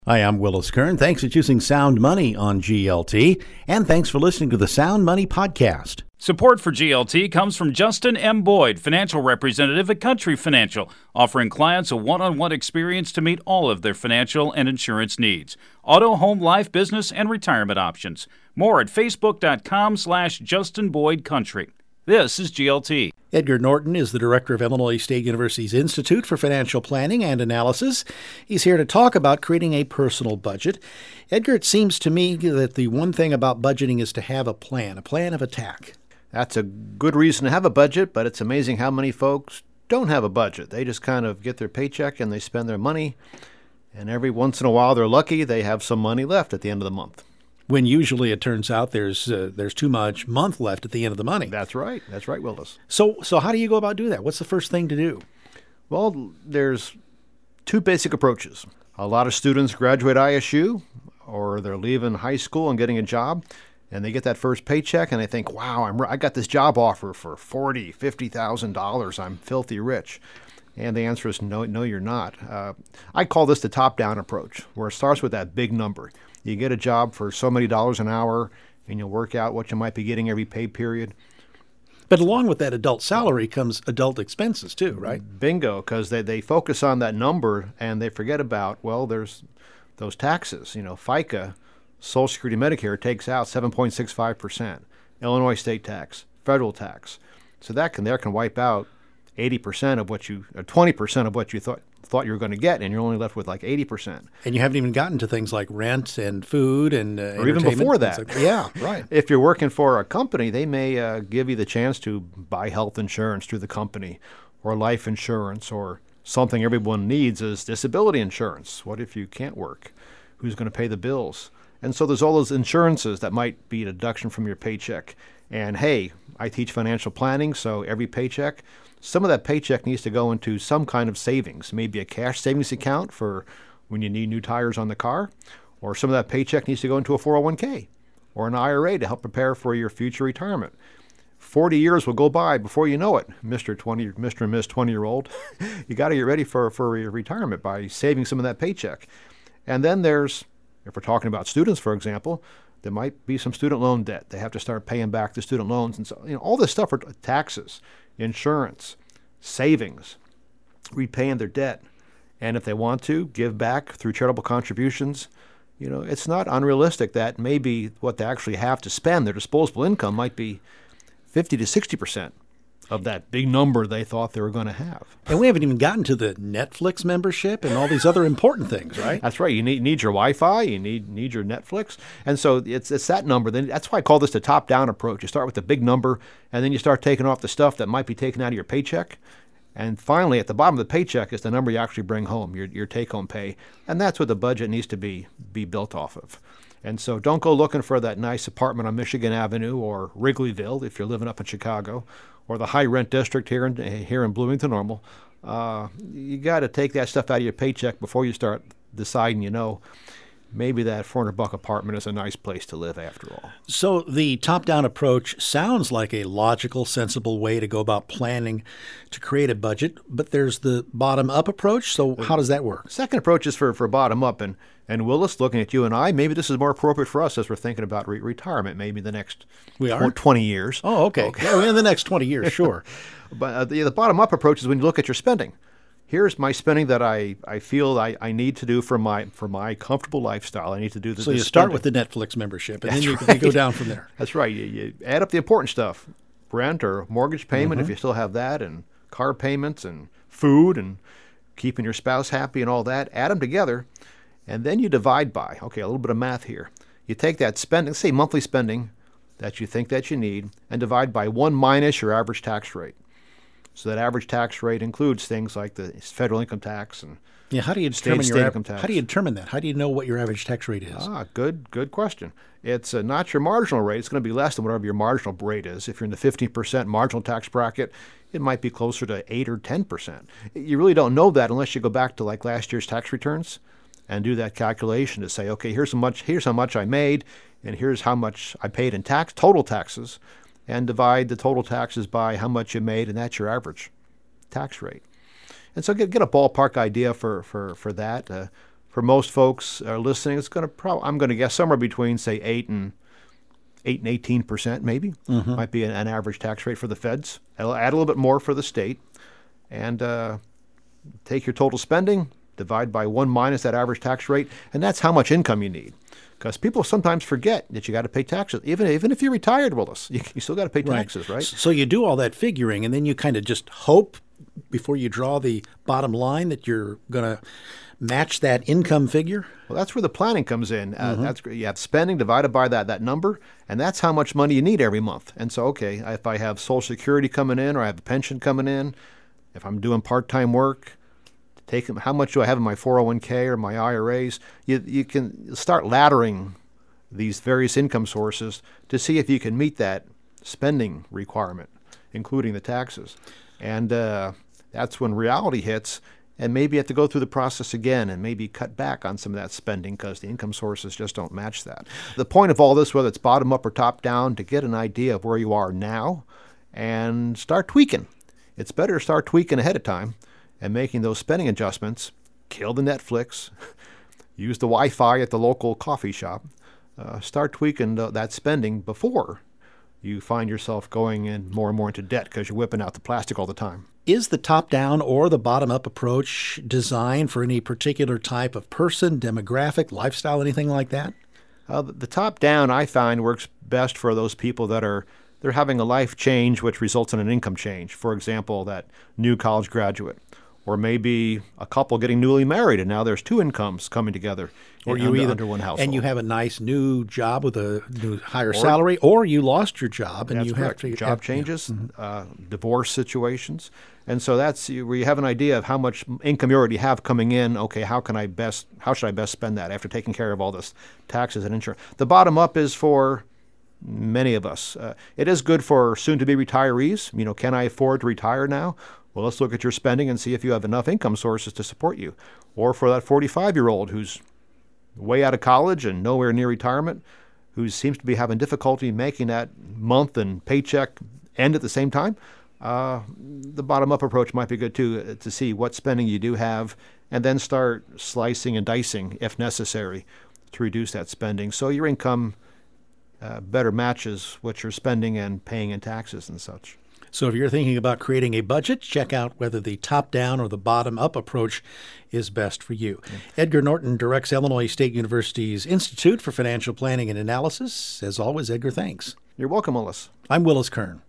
Hi, I'm Willis Kern. Thanks for choosing Sound Money on GLT, and thanks for listening to the Sound Money Podcast. Support for GLT comes from Justin M. Boyd, financial representative at Country Financial, offering clients a one-on-one experience to meet all of their financial and insurance needs. Auto, home, life, business, and retirement options. More at facebook.com/Justin Boyd Country. This is GLT. Edgar Norton is the director of Illinois State University's Institute for Financial Planning and Analysis. He's here to talk about creating a personal budget. Edgar, it seems to me that the one thing about budgeting is to have a plan of attack. That's a good reason to have a budget, but it's amazing how many folks don't have a budget. They just kind of get their paycheck and they spend their money, and every once in a while they're lucky they have some money left at the end of the month. When usually it turns out there's too much month left at the end of the money. That's right, Willis. So how do you go about doing that? What's the first thing to do? Well, there's two basic approaches. A lot of students graduate ISU, or they're leaving high school and getting a job, and they get that first paycheck and they think, wow, I got this job offer for $40,000, $50,000. I'm filthy rich. And the answer is no, you're not. I call this the top-down approach, where it starts with that big number. You get a job for so many dollars an hour, and you'll work out what you might be getting every pay period. But along with that adult salary comes adult expenses too, right? Bingo, because they focus on that number and they forget about, well, there's those taxes. You know, FICA, Social Security, Medicare takes out 7.65%. Illinois state tax, federal tax. So that can wipe out 80% of what you, or 20% of what you thought you were going to get, and you're only left with like 80%. And you haven't even gotten to things like rent and food and or even before that. Yeah, right. If you're working for a company, they may give you the chance to buy health insurance through the company, or life insurance, or something everyone needs is disability insurance. What if you can't work? Who's going to pay the bills? And so there's all those insurances that might be a deduction from your paycheck. And hey, I teach financial planning, so every paycheck, some of that paycheck needs to go into some kind of savings, maybe a cash savings account for when you need new tires on the car, or some of that paycheck needs to go into a 401k or an IRA to help prepare for your future retirement. 40 years will go by before you know it, Mr. and Miss 20-year-old. You got to get ready for your retirement by saving some of that paycheck. And then there's, if we're talking about students, for example, there might be some student loan debt. They have to start paying back the student loans. And so, all this stuff for taxes, insurance, savings, repaying their debt. And if they want to, give back through charitable contributions. It's not unrealistic that maybe what they actually have to spend, their disposable income, might be 50 to 60% of that big number they thought they were going to have. And we haven't even gotten to the Netflix membership and all these other important things, right? That's right. You need your Wi-Fi. You need your Netflix. And so it's that number. Then that's why I call this the top-down approach. You start with the big number, and then you start taking off the stuff that might be taken out of your paycheck. And finally, at the bottom of the paycheck is the number you actually bring home, your take-home pay. And that's what the budget needs to be built off of. And so don't go looking for that nice apartment on Michigan Avenue or Wrigleyville if you're living up in Chicago, or the high-rent district here in Bloomington Normal. You got to take that stuff out of your paycheck before you start deciding, maybe that $400 apartment is a nice place to live after all. So the top-down approach sounds like a logical, sensible way to go about planning to create a budget, but there's the bottom-up approach. So how does that work? Second approach is for bottom-up, and Willis, looking at you and I, maybe this is more appropriate for us as we're thinking about retirement, maybe the next 20 years. Oh, okay. Yeah, in the next 20 years, sure. But the bottom-up approach is when you look at your spending. Here's my spending that I feel I need to do for my comfortable lifestyle. I need to do this. So you start with the Netflix membership, and then you go down from there. That's right. You add up the important stuff, rent or mortgage payment if you still have that, and car payments and food and keeping your spouse happy and all that. Add them together, and then you divide by. Okay, a little bit of math here. You take that spending, say monthly spending that you think that you need, and divide by 1 minus your average tax rate. So that average tax rate includes things like the federal income tax and how do you determine state income tax. How do you determine that? How do you know what your average tax rate is? Good question. It's not your marginal rate. It's going to be less than whatever your marginal rate is. If you're in the 15% marginal tax bracket, it might be closer to 8 or 10%. You really don't know that unless you go back to like last year's tax returns and do that calculation to say, okay, here's how much I made, and here's how much I paid in total taxes. And divide the total taxes by how much you made, and that's your average tax rate. And so get a ballpark idea for that. for most folks listening, it's going to I'm going to guess somewhere between, say, 8 and 18%, maybe. Might be an average tax rate for the feds. I'll add a little bit more for the state. And take your total spending, divide by 1 minus that average tax rate, and that's how much income you need. Because people sometimes forget that you got to pay taxes. Even if you're retired, Willis, you still got to pay taxes, right? So you do all that figuring, and then you kind of just hope before you draw the bottom line that you're going to match that income figure? Well, that's where the planning comes in. That's you have spending divided by that number, and that's how much money you need every month. And so, okay, if I have Social Security coming in or I have a pension coming in, if I'm doing part-time work, how much do I have in my 401k or my IRAs? You can start laddering these various income sources to see if you can meet that spending requirement, including the taxes. And that's when reality hits, and maybe you have to go through the process again and maybe cut back on some of that spending because the income sources just don't match that. The point of all this, whether it's bottom up or top down, to get an idea of where you are now and start tweaking. It's better to start tweaking ahead of time and making those spending adjustments. Kill the Netflix, use the Wi-Fi at the local coffee shop. Start tweaking that spending before you find yourself going in more and more into debt because you're whipping out the plastic all the time. Is the top-down or the bottom-up approach designed for any particular type of person, demographic, lifestyle, anything like that? The top-down, I find, works best for those people that they're having a life change which results in an income change. For example, that new college graduate. Or maybe a couple getting newly married, and now there's two incomes coming together under one household. And you have a nice new job with a new higher salary, or you lost your job and you have to job changes, divorce situations, and so that's where you have an idea of how much income you already have coming in. Okay, how should I best spend that after taking care of all this taxes and insurance? The bottom up is for many of us. It is good for soon-to-be retirees. Can I afford to retire now? Well, let's look at your spending and see if you have enough income sources to support you. Or for that 45-year-old who's way out of college and nowhere near retirement, who seems to be having difficulty making that month and paycheck end at the same time, the bottom-up approach might be good too, to see what spending you do have and then start slicing and dicing, if necessary, to reduce that spending so your income better matches what you're spending and paying in taxes and such. So if you're thinking about creating a budget, check out whether the top-down or the bottom-up approach is best for you. Edgar Norton directs Illinois State University's Institute for Financial Planning and Analysis. As always, Edgar, thanks. You're welcome, Willis. I'm Willis Kern.